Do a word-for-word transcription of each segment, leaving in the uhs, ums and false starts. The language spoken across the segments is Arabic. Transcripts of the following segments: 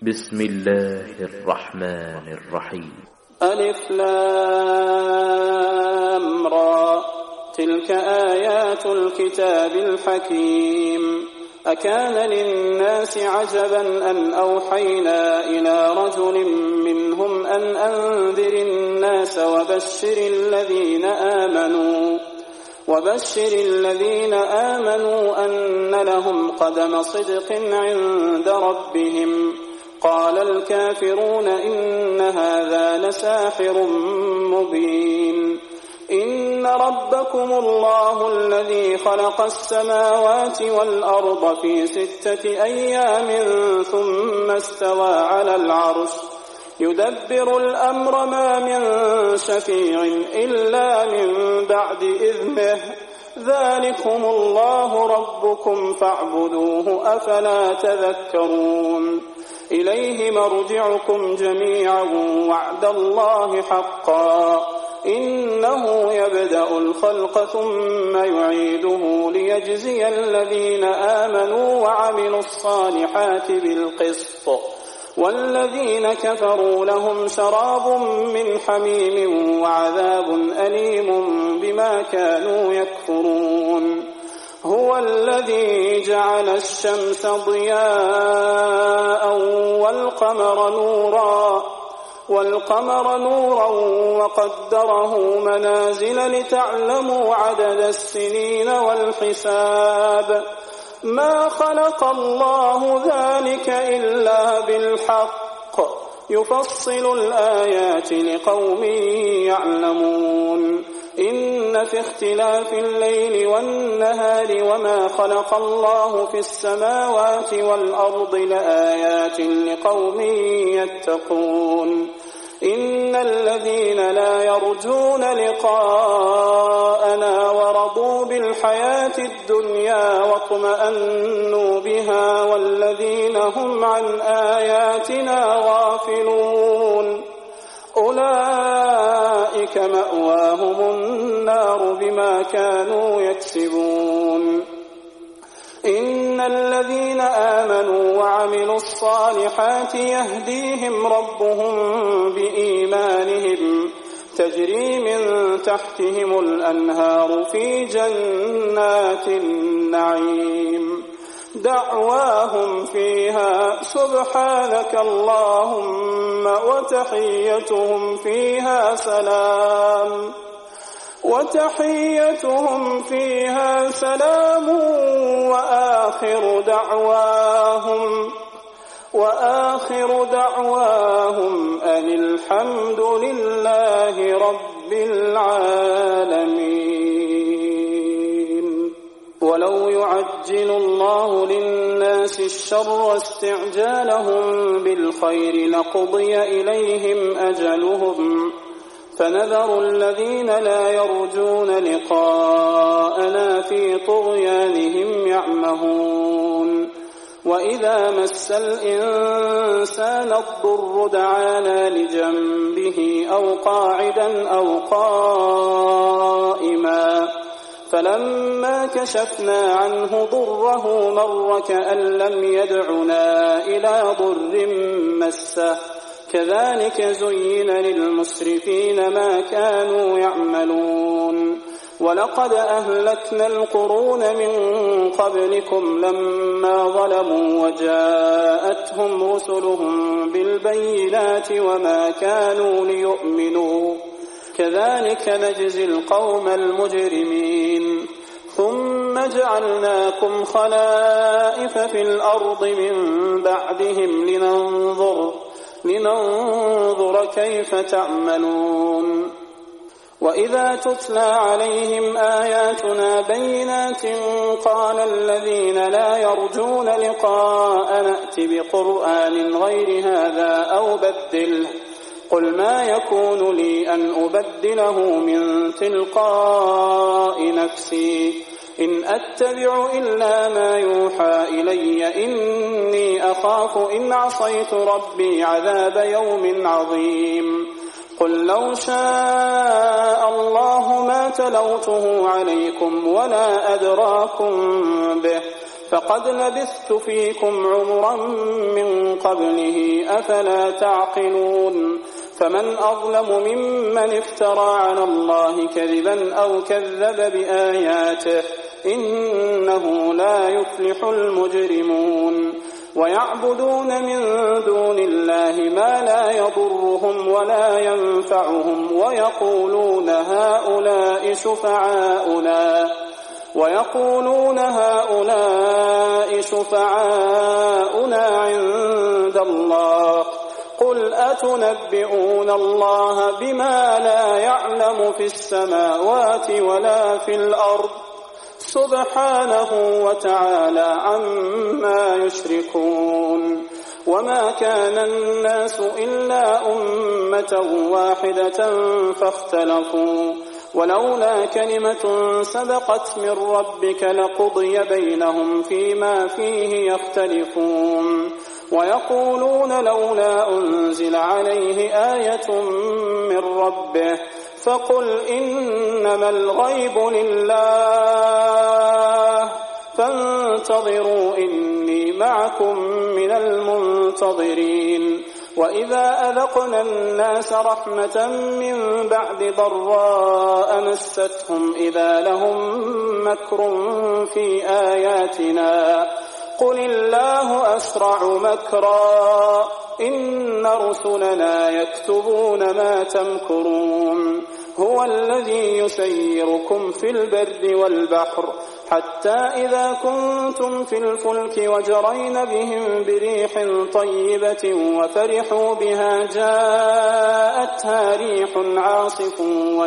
بسم الله الرحمن الرحيم. ألف لام را تلك آيات الكتاب الحكيم. أكان للناس عجبا أن أوحينا إلى رجل منهم أن أنذر الناس وبشر الذين آمنوا وبشر الذين آمنوا أن لهم قدم صدق عند ربهم. قال الكافرون إن هذا لساحر مبين. إن ربكم الله الذي خلق السماوات والأرض في ستة أيام ثم استوى على العرش يدبر الأمر ما من شفيع إلا من بعد إذنه. ذلكم الله ربكم فاعبدوه أفلا تذكرون. إليه مرجعكم جميعا وعد الله حقا. إنه يبدأ الخلق ثم يعيده ليجزي الذين آمنوا وعملوا الصالحات بالقسط والذين كفروا لهم شراب من حميم وعذاب أليم بما كانوا يكفرون. هو الذي جعل الشمس ضياء والقمر نورا والقمر نورا وقدره منازل لتعلموا عدد السنين والحساب. ما خلق الله ذلك إلا بالحق يفصل الآيات لقوم يعلمون. إن في اختلاف الليل والنهار وما خلق الله في السماوات والأرض لآيات لقوم يتقون. إن الذين لا يرجون لقاءنا ورضوا بالحياة الدنيا واطمأنوا بها والذين هم عن آياتنا غافلون أولئك مأواهم النار بما كانوا يكسبون. إن الذين آمنوا وعملوا الصالحات يهديهم ربهم بإيمانهم تجري من تحتهم الأنهار في جنات النعيم. دعواهم فيها سبحانك اللهم وتحيتهم فيها سلام وتحيتهم فيها سلام وآخر دعواهم وآخر دعواهم أن الحمد لله رب العالمين. ولو يعجل الله للناس الشر استعجالهم بالخير لقضي إليهم أجلهم فنذر الذين لا يرجون لقاءنا في طغيانهم يعمهون. وإذا مس الإنسان الضر دعانا لجنبه أو قاعدا أو قائما فلما كشفنا عنه ضره مر كأن لم يدعنا إلى ضر مسه. كذلك زين للمسرفين ما كانوا يعملون. ولقد أهلكنا القرون من قبلكم لما ظلموا وجاءتهم رسلهم بالبينات وما كانوا ليؤمنوا. كذلك نجزي القوم المجرمين. ثم جعلناكم خلائف في الأرض من بعدهم لننظر لننظر كيف تعملون. وإذا تتلى عليهم آياتنا بينات قال الذين لا يرجون لقاء نأت بقرآن غير هذا أو بدله قل ما يكون لي أن أبدله من تلقاء نفسي إن أتبع إلا ما يوحى إلي إني أخاف إن عصيت ربي عذاب يوم عظيم. قل لو شاء الله ما تلوته عليكم ولا أدراكم به فقد لبثت فيكم عمرا من قبله أفلا تعقلون فمن أظلم ممن افترى على الله كذبا أو كذب بآياته إنه لا يفلح المجرمون ويعبدون من دون الله ما لا يضرهم ولا ينفعهم ويقولون هؤلاء شفعاؤنا ويقولون هؤلاء شفعاؤنا عند الله قل أتنبئون الله بما لا يعلم في السماوات ولا في الأرض سبحانه وتعالى عما يشركون وما كان الناس إلا أمة واحدة فاختلفوا ولولا كلمة سبقت من ربك لقضي بينهم فيما فيه يختلفون ويقولون لولا أنزل عليه آية من ربه فقل إنما الغيب لله فانتظروا إني معكم من المنتظرين وإذا أذقنا الناس رحمة من بعد ضراء مستهم إذا لهم مكر في آياتنا قل الله أسرع مكرا إن رسلنا يكتبون ما تمكرون هو الذي يسيركم في البر والبحر حتى إذا كنتم في الفلك وجرين بهم بريح طيبة وفرحوا بها جاءتها ريح عاصف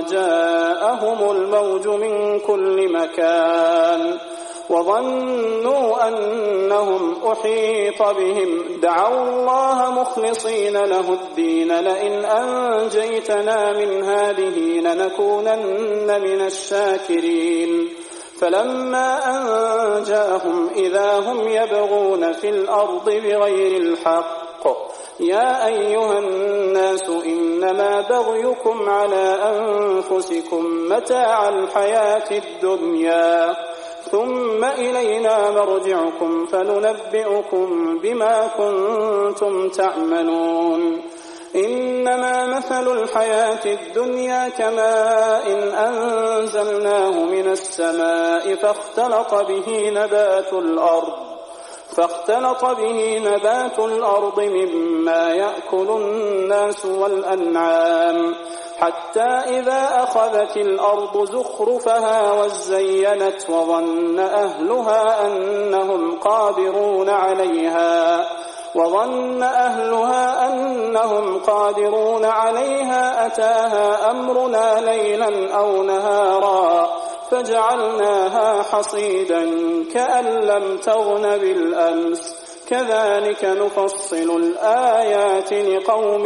وجاءهم الموج من كل مكان وظنوا أنهم أحيط بهم دعوا الله مخلصين له الدين لئن أنجيتنا من هذه لنكونن من الشاكرين فلما أنجاهم إذا هم يبغون في الأرض بغير الحق يا أيها الناس إنما بغيكم على أنفسكم متاع الحياة الدنيا ثم إلينا مرجعكم فننبئكم بما كنتم تعملون إنما مثل الحياة الدنيا كماء إن أنزلناه من السماء فاختلط به نبات الأرض فاختلط به نبات الأرض مما يأكل الناس والأنعام حتى إذا أخذت الأرض زخرفها وزينت وظن أهلها أنهم قادرون عليها وظن أهلها أنهم قادرون عليها أتاها أمرنا ليلا أو نهارا فجعلناها حصيدا كأن لم تغن بالأمس كذلك نفصل الآيات لقوم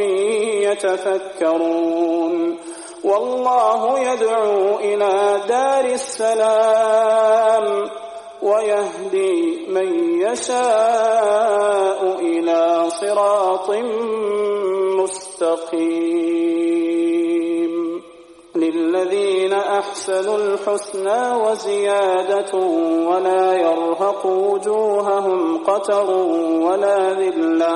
يتفكرون والله يدعو إلى دار السلام ويهدي من يشاء إلى صراط مستقيم للذين أحسنوا الحسنى وزيادة ولا يرهق وجوههم قتر ولا ذلة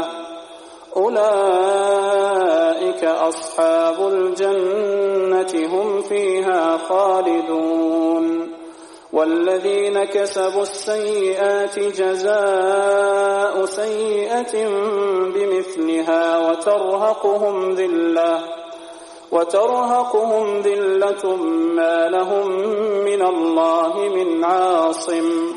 أولئك أصحاب الجنة هم فيها خالدون والذين كسبوا السيئات جزاء سيئة بمثلها وترهقهم ذلة وترهقهم ذلة ما لهم من الله من عاصم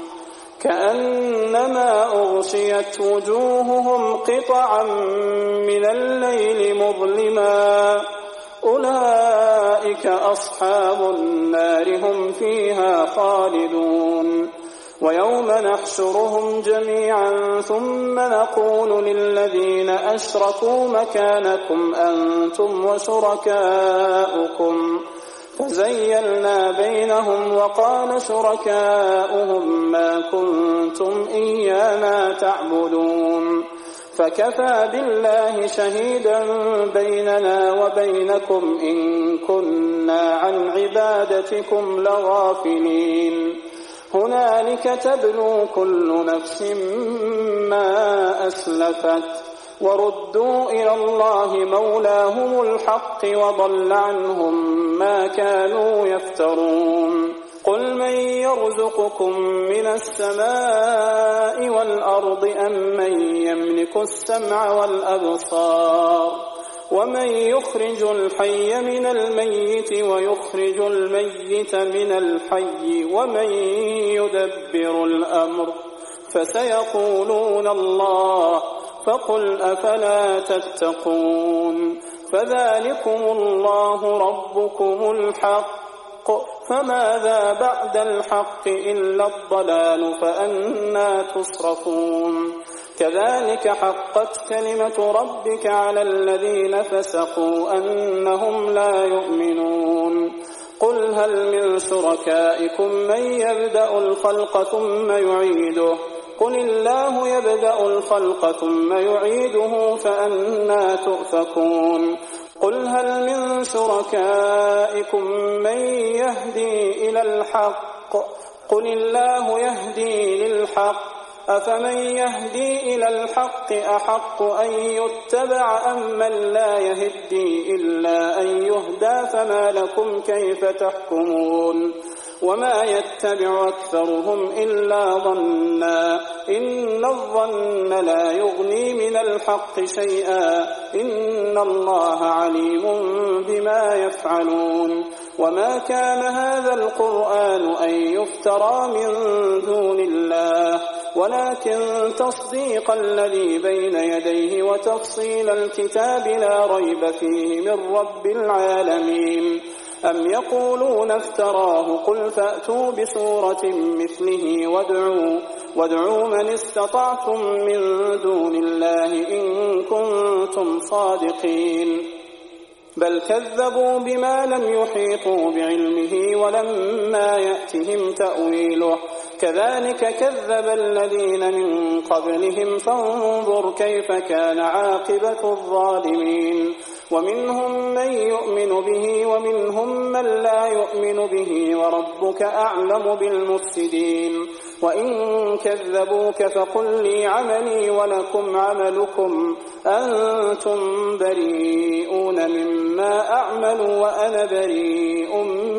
كأنما أغشيت وجوههم قطعا من الليل مظلما أولئك أصحاب النار هم فيها خالدون ويوم نحشرهم جميعا ثم نقول للذين أشركوا مكانكم أنتم وشركاؤكم فزيلنا بينهم وقال شركاؤهم ما كنتم إيانا تعبدون فكفى بالله شهيدا بيننا وبينكم إن كنا عن عبادتكم لغافلين هنالك تبلو كل نفس ما أسلفت وردوا إلى الله مولاهم الحق وضل عنهم ما كانوا يفترون قل من يرزقكم من السماء والأرض أم من يملك السمع والأبصار ومن يخرج الحي من الميت ويخرج الميت من الحي ومن يدبر الأمر فسيقولون الله فقل أفلا تتقون فذلكم الله ربكم الحق فماذا بعد الحق إلا الضلال فأنى تصرفون كذلك حقت كلمة ربك على الذين فسقوا أنهم لا يؤمنون قل هل من شركائكم من يبدأ الخلق ثم يعيده قل الله يبدأ الخلق ثم يعيده فأنى تؤفكون قل هل من شركائكم من يهدي إلى الحق قل الله يهدي للحق أفمن يهدي إلى الحق أحق أن يتبع أم من لا يهدي إلا أن يهدى فما لكم كيف تحكمون وما يتبع أكثرهم إلا ظنا إن الظن لا يغني من الحق شيئا إن الله عليم بما يفعلون وما كان هذا القرآن أن يفترى من دون الله ولكن تصديق الذي بين يديه وتفصيل الكتاب لا ريب فيه من رب العالمين أم يقولون افتراه قل فأتوا بسورة مثله وادعوا, وادعوا من استطعتم من دون الله إن كنتم صادقين بل كذبوا بما لم يحيطوا بعلمه ولما يأتهم تأويله كذلك كذب الذين من قبلهم فانظر كيف كان عاقبة الظالمين ومنهم من يؤمن به ومنهم من لا يؤمن به وربك أعلم بالمفسدين وإن كذبوك فقل لي عملي ولكم عملكم أنتم بريئون مما أعمل وأنا بريء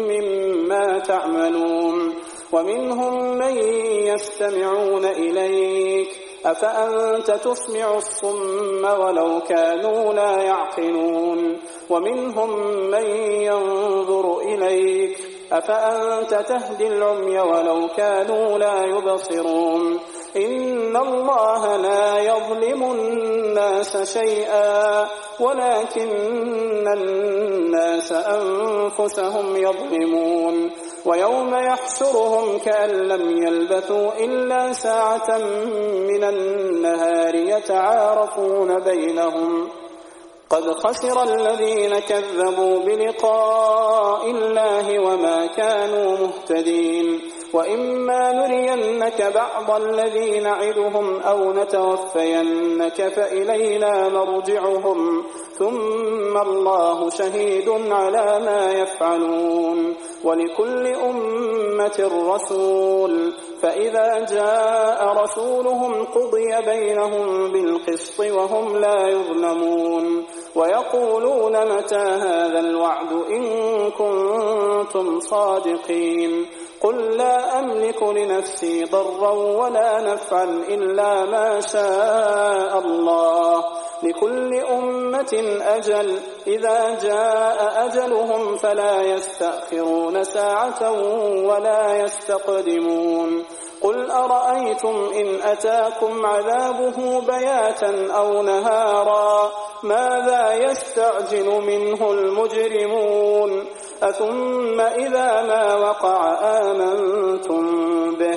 مما تعملون ومنهم من يستمعون إليك أفأنت تسمع الصم ولو كانوا لا يعقلون ومنهم من ينظر إليك أفأنت تهدي العمي ولو كانوا لا يبصرون إن الله لا يظلم الناس شيئا ولكن الناس أنفسهم يظلمون ويوم يحشرهم كأن لم يلبثوا إلا ساعة من النهار يتعارفون بينهم قد خسر الذين كذبوا بلقاء الله وما كانوا مهتدين وإما نرينك بعض الذي نعدهم أو نتوفينك فإلينا مرجعهم ثم الله شهيد على ما يفعلون ولكل أمة رسول فإذا جاء رسولهم قضي بينهم بالقسط وهم لا يظلمون ويقولون متى هذا الوعد إن كنتم صادقين قل لا أملك لنفسي ضرا ولا نفعا إلا ما شاء الله لكل أمة أجل إذا جاء أجلهم فلا يستأخرون ساعة ولا يستقدمون قل أرأيتم إن أتاكم عذابه بياتا أو نهارا ماذا يستعجل منه المجرمون أثم إذا ما وقع آمنتم به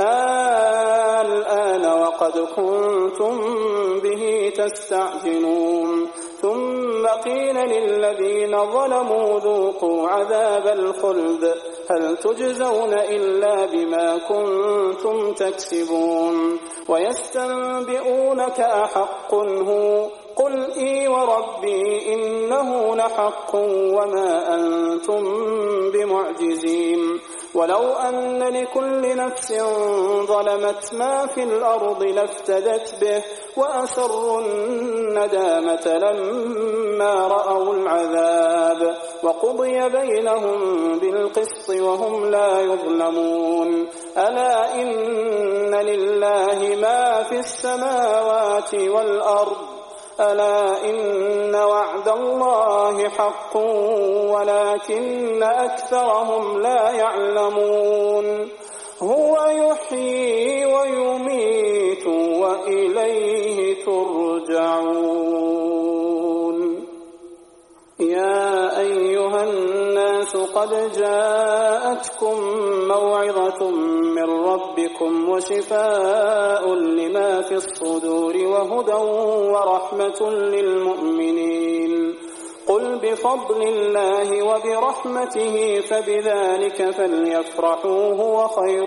الآن وقد كنتم به تستعجلون ثم قيل للذين ظلموا ذوقوا عذاب الخلد هل تجزون إلا بما كنتم تكسبون ويستنبئونك أحق هو قل إي وربي إنه لحق وما أنتم بمعجزين ولو أن لكل نفس ظلمت ما في الأرض لافتدت به وأسروا الندامة لما رأوا العذاب وقضي بينهم بالقسط وهم لا يظلمون ألا إن لله ما في السماوات والأرض ألا إن وعد الله حق ولكن أكثرهم لا يعلمون هو يحيي ويميت وإليه ترجعون يا أيها الناس قد جاءتكم موعظة من ربكم وشفاء لما في الصدور وهدى ورحمة للمؤمنين قل بفضل الله وبرحمته فبذلك فليفرحوا هو خير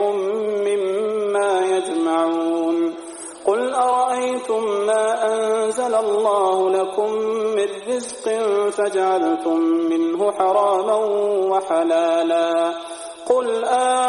مما يجمعون قل أرأيتم ما أنزل الله لكم من رزق فجعلتم منه حراما وحلالا قل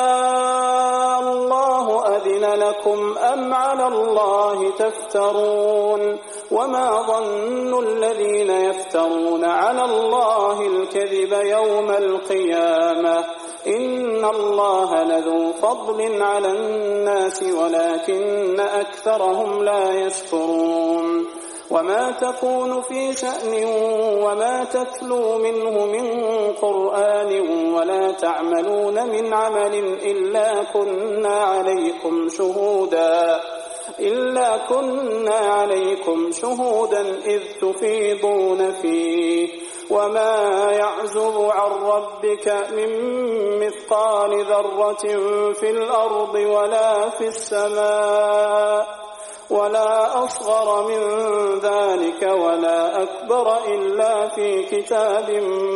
آه الله أذن لكم أم على الله تفترون وما ظن الذين يفترون على الله الكذب يوم القيامة إن الله لذو فضل على الناس ولكن أكثرهم لا يشكرون وما تكون في شأن وما تتلو منه من قرآن ولا تعملون من عمل إلا كنا عليكم شهودا إلا كنا عليكم شهودا إذ تفيضون فيه وما يعزب عن ربك من مثقال ذرة في الأرض ولا في السماء ولا أصغر من ذلك ولا أكبر إلا في كتاب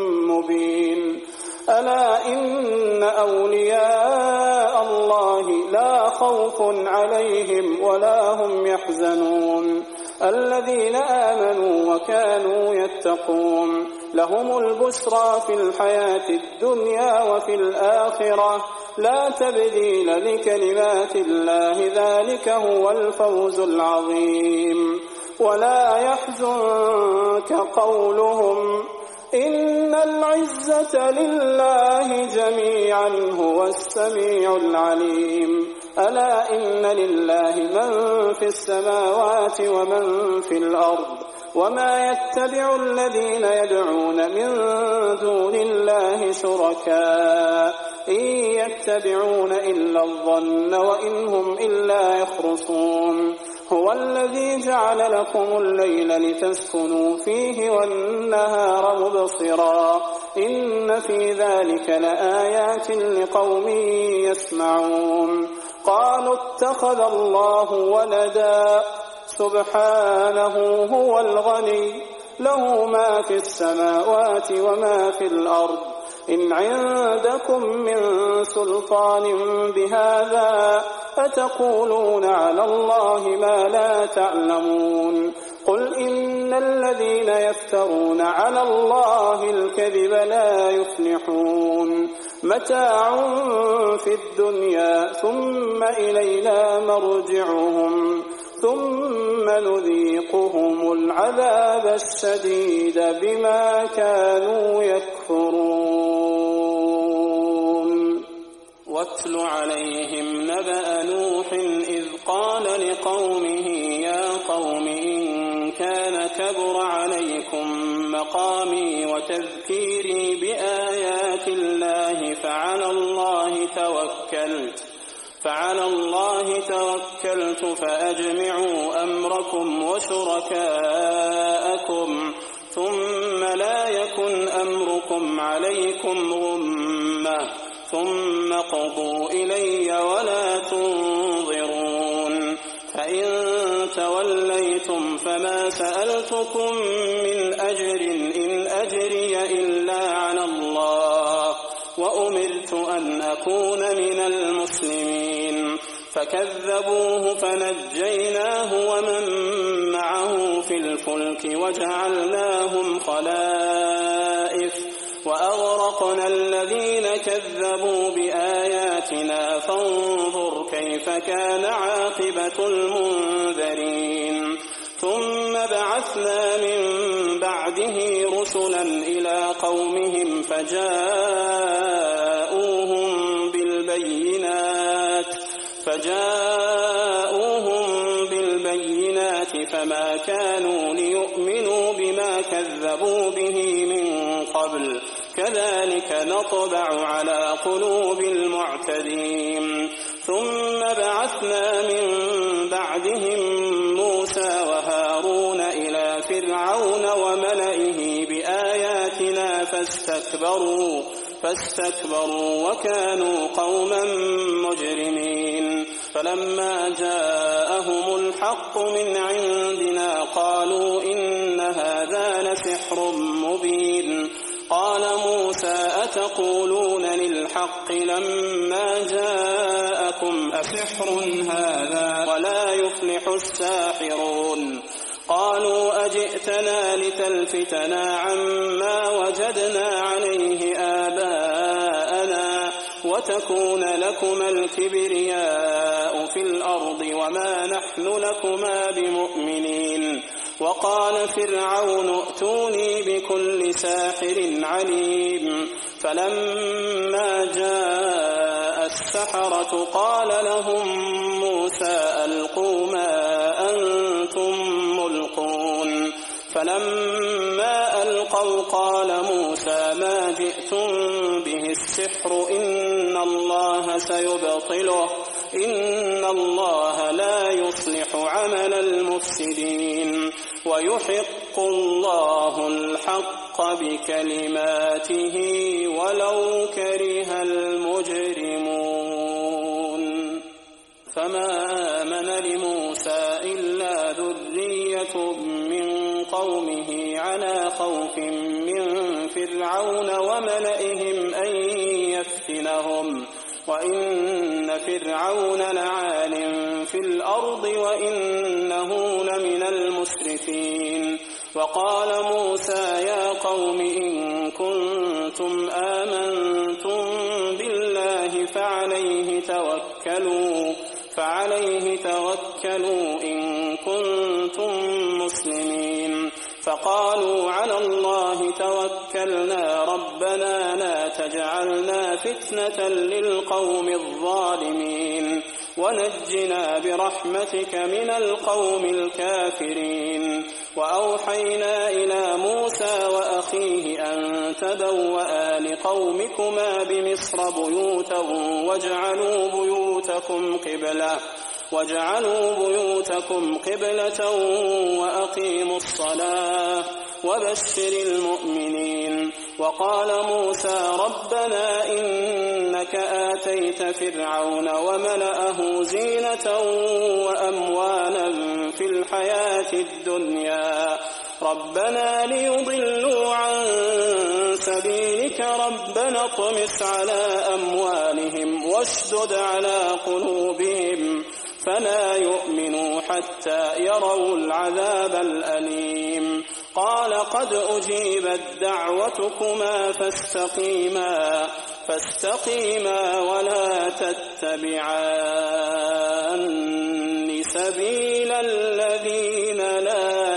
مبين ألا إن أولياء الله لا خوف عليهم ولا هم يحزنون الذين آمنوا وكانوا يتقون لهم البشرى في الحياة الدنيا وفي الآخرة لا تبديل لكلمات الله ذلك هو الفوز العظيم ولا يحزنك قولهم إن العزة لله جميعا هو السميع العليم ألا إن لله من في السماوات ومن في الأرض وما يتبع الذين يدعون من دون الله شركاء إن يتبعون إلا الظن وإن هم إلا يخرصون هو الذي جعل لكم الليل لتسكنوا فيه والنهار مبصرا إن في ذلك لآيات لقوم يسمعون قالوا اتخذ الله ولدا سبحانه هو الغني له ما في السماوات وما في الأرض إن عندكم من سلطان بهذا أتقولون على الله ما لا تعلمون قل إن الذين يفترون على الله الكذب لا يفلحون متاع في الدنيا ثم إلينا مرجعهم ثم نذيقهم العذاب الشديد بما كانوا يكفرون واتل عليهم نبأ نوح إذ قال لقومه يا قوم إن كان كبر عليكم مقامي وتذكيري بآيات الله فعلى الله توكلت فعلى الله توكلت فأجمعوا أمركم وشركاءكم ثم لا يكن أمركم عليكم غمة ثم قضوا إلي ولا تنظرون فإن توليتم فما سألتكم من أجر إن أجري إلا على الله وأمرت أن أكون من المسلمين فكذبوه فنجيناه ومن معه في الفلك وجعلناهم خلائف وأغرقنا الذين كذبوا بآياتنا فانظر كيف كان عاقبة المنذرين ثم بعثنا من بعده رسلا إلى قومهم فجاءوهم بالبينات فجاءوهم بالبينات فما كانوا ليؤمنوا بما كذبوا به من قبل كذلك نطبع على قلوب المعتدين ثم بعثنا من بعدهم موسى وهارون إلى فرعون وملئه بآياتنا فاستكبروا فاستكبروا وكانوا قوما مجرمين فلما جاءهم الحق من عندنا قالوا إن هذا لسحر مبين قال موسى أتقولون للحق لما جاءكم أسحر هذا ولا يفلح الساحرون قالوا أجئتنا لتلفتنا عما وجدنا عليه آباءنا وتكون لكما الكبرياء في الأرض وما نحن لكما بمؤمنين وقال فرعون ائتوني بكل ساحر عليم فلما جاء السحرة قال لهم موسى ألقوا ما أنتم ملقون فلما ألقوا قال موسى ما جئتم به السحر إن الله سيبطله إن الله لا يصلح عمل المفسدين ويحق الله الحق بكلماته ولو كره المجرمون فما آمن لموسى إلا ذرية من قومه على خوف من فرعون وملئهم أن يفتنهم وإن فرعون لعال في الأرض وإنه لمن المسرفين وقال موسى يا قوم إن كنتم آمنتم بالله فعليه توكلوا فعليه توكلوا إن كنتم مسلمين فقالوا على الله توكلنا ربنا لا تجعلنا فتنة للقوم الظالمين ونجنا برحمتك من القوم الكافرين وأوحينا إلى موسى وأخيه أن تبوأ لقومكما بمصر بيوتا واجعلوا بيوتكم قبلة واجعلوا بيوتكم قبلة وأقيموا الصلاة وبشر المؤمنين وقال موسى ربنا إنك آتيت فرعون وملأه زينة وأموالا في الحياة الدنيا ربنا ليضلوا عن سبيلك ربنا اطمس على أموالهم واشدد على قلوبهم فلا يؤمنوا حتى يروا العذاب الأليم قال قد أجيبت دعوتكما فاستقيما فاستقيما ولا تتبعان سبيل الذين لا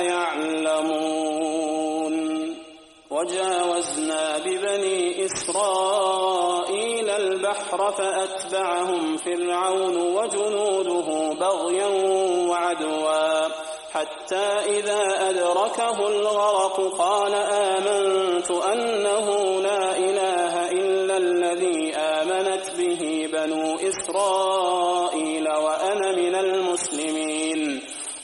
يعلمون وجاوزنا ببني إسرائيل البحر فأتبعهم فرعون وجنوده بغيا وعدوا حتى إذا أدركه الغرق قال آمنت أنه لا إله إلا الذي آمنت به بنو إسرائيل وأنا من المسلمين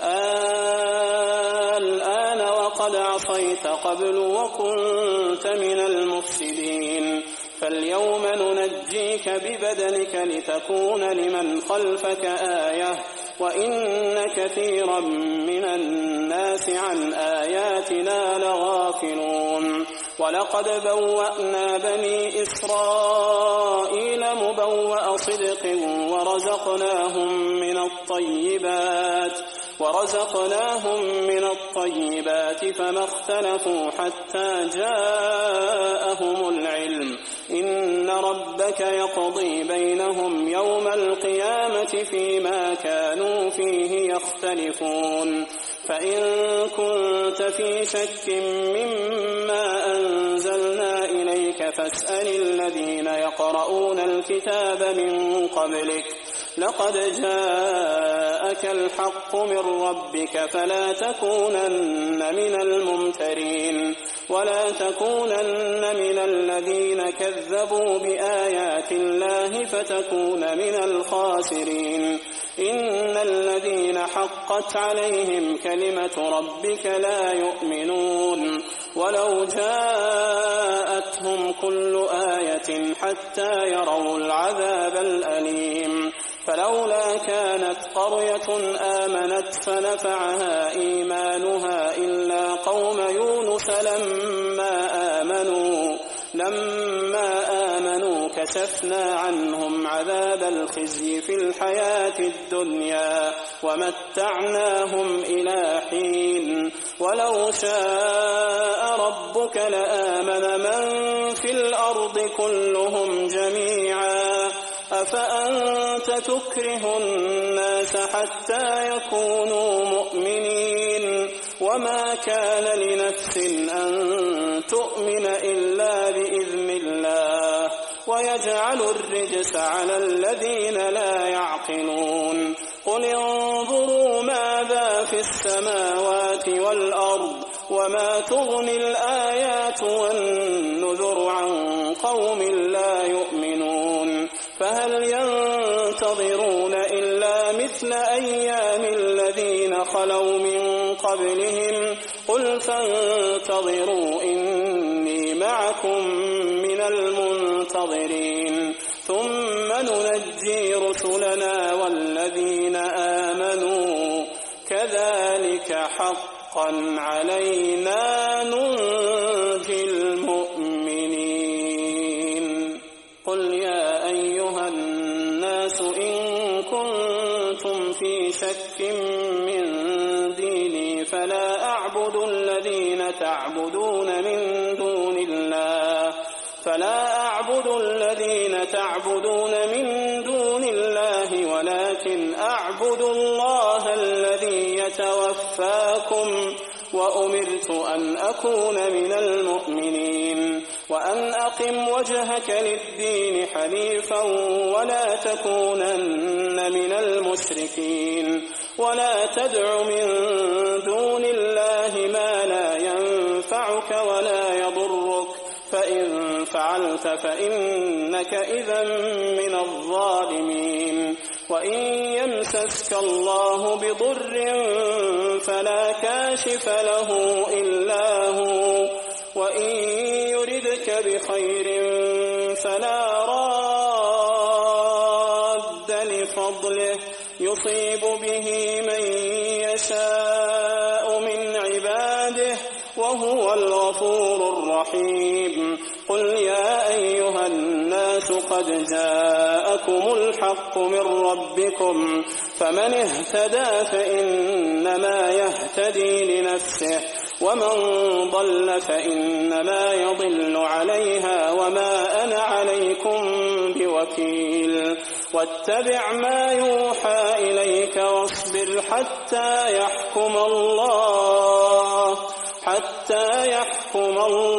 الآن وقد عصيت قبل وكنت من المفسدين فاليوم ننجيك ببدنك لتكون لمن خلفك آية وإن كثيرا من الناس عن آياتنا لغافلون ولقد بوأنا بني إسرائيل مبوأ صدق ورزقناهم من الطيبات ورزقناهم من الطيبات فما اختلفوا حتى جاءهم العلم إن ربك يقضي بينهم يوم القيامة فيما كانوا فيه يختلفون فإن كنت في شك مما أنزلنا إليك فاسأل الذين يقرؤون الكتاب من قبلك لقد جاءك الحق من ربك فلا تكونن من الممترين ولا تكونن من الذين كذبوا بآيات الله فتكون من الخاسرين إن الذين حقت عليهم كلمة ربك لا يؤمنون ولو جاءتهم كل آية حتى يروا العذاب الأليم فلولا كانت قرية آمنت فنفعها إيمانها إلا قوم يونس لما آمنوا لما آمنوا كشفنا عنهم عذاب الخزي في الحياة الدنيا ومتعناهم إلى حين ولو شاء ربك لآمن من في الأرض كلهم جميعا أفأنت تكره الناس حتى يكونوا مؤمنين وما كان لنفس أن تؤمن إلا بإذن الله ويجعل الرجس على الذين لا يعقلون قل انظروا ماذا في السماوات والأرض وما تغني الآيات والنذر عن قوم لا يؤمنون فهل ينتظرون إلا مثل أيام الذين خلوا من قبلهم قل فانتظروا إني معكم من المنتظرين ثم ننجي رسلنا والذين آمنوا كذلك حقا علينا ننجي المؤمنين قل يا أيها الناس إن كنتم في شك من ديني فلا أعبد الذين تعبدون من دون الله فلا أعبد الذين تعبدون من دون الله ولكن أعبد الله الذي يتوفاكم وأمرت أن أكون من المؤمنين وأن أقم وجهك للدين حنيفا ولا تكونن من المشركين ولا تدع من دون الله ما لا ينفعك ولا يضرك فإن فعلت فإنك إذا من الظالمين وإن يمسسك الله بضر فلا كاشف له إلا هو وإن يردك بخير فلا راد لفضله يصيب به من يشاء من عباده وهو الغفور الرحيم قل يا أيها الناس قد جاءكم الحق من ربكم فمن اهتدى فإنما يهتدي لنفسه ومن ضل فإنما يضل عليها وما أنا عليكم بوكيل واتبع ما يوحى إليك واصبر حتى يحكم الله حتى يحكم الله